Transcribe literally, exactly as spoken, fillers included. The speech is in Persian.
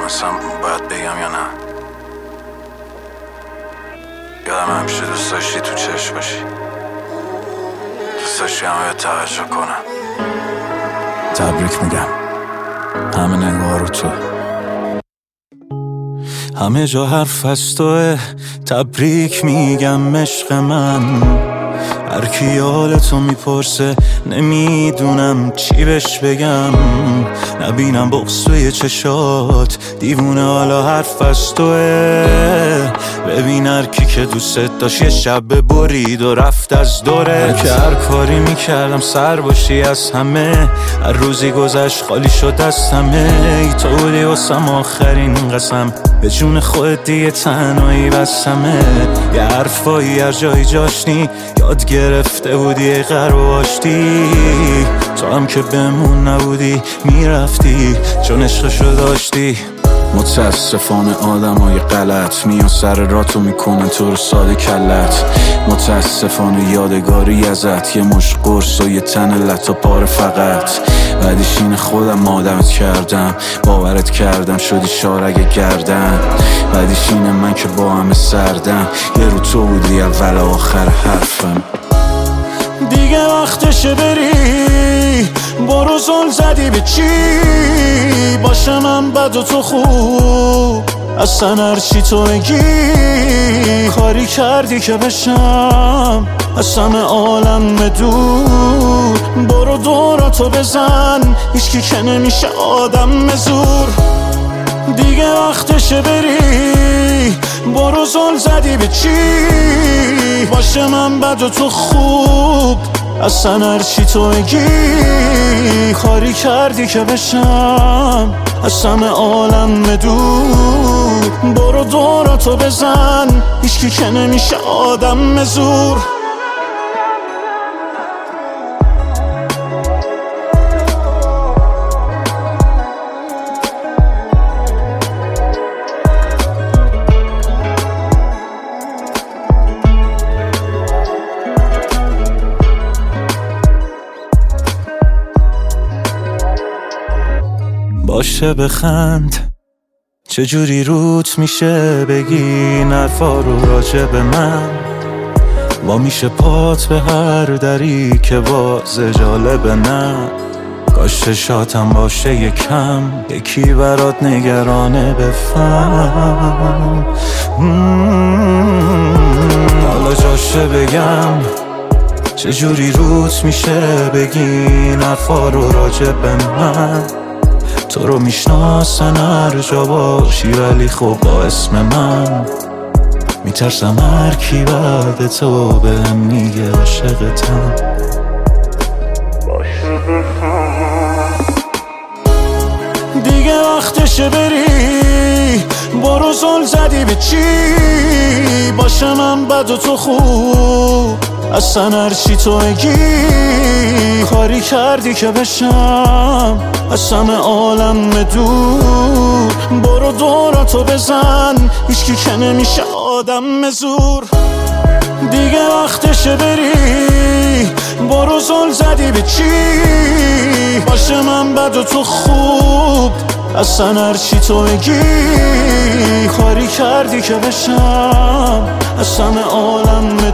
اصلا باید بگم یا نه؟ یادم همیشه دوست داشتی تو چشم باشی، دوست داشتی همه توجه کنم. تبریک میگم، همه نگاه رو تو، همه جا حرف از توه. تبریک میگم عشق من، هر کی حالتو میپرسه نمیدونم چی بهش بگم. نبینم بغض توی چشات، دیوونه حالا حرف از توه. ببین هر کی که دوست داشت یه شب برید و رفت از دوره. که هر کاری میکردم سر باشی از همه، هر روزی گذشت خالی شد از همه. ای تو بودی واسم آخرین قسم، به جون خودت دیگه تنهایی بسمه. یه حرفایی هر جایی جاشنی یاد گرفته بودی ای غرب و آشتی. تو هم که بمون نبودی میرفتی چون عشقشو داشتی. متاسفانه آدم های غلط میان سر راتو میکنن تو رو ساده کلت. متاسفانه یادگاری ازت یه مش قرص و یه تن لطا پاره فقط. بعدش این خودم آدمت کردم، باورت کردم شدی شارگ گردن. بعدش اینه من که با همه سردم، یه رو تو بودی اول آخر حرفم. دیگه وقتشه بری، برو زل زدی به چی؟ باشه من بد و تو خوب، اصلا هرچی تو بگی. کاری کردی که بشم از همه عالم دور. برو دوراتو بزن، هیچکی که نمیشه آدم زور. دیگه وقتشه بری، برو زل زدی به چی؟ باشه من بد و تو خوب، اصلا هرچی تو بگی. کاری کردی که بشم از همه عالم دور. برو دوراتو بزن، هیچکی که نمیشه آدم زور. باشه بخند، چجوری روت میشه بگی نرفا رو راجع به من. با میشه پات به هر دری که باز جالبه نه. کاش شاتم باشه یکم، یکی برات نگرانه بفهم. حالا جاشه بگم چجوری روت میشه بگی نرفا رو راجع به من. تو رو میشناسن هر جا باشی ولی خب با اسم من. میترسم هر کی بعد تو بهم میگه عاشقتم. دیگه وقتشه بری، برو زل زدی به چی؟ باشه من بد و تو خوب، اصلا هرچی تو بگی. کاری کردی که بشم از همه عالم دور. برو دوراتو بزن، هیچکی که نمیشه آدم زور. دیگه وقتشه بری، برو زل زدی به چی؟ باشه من بد و تو خوب، اصلا هرچی تو بگی. کاری کردی که بشم از همه عالم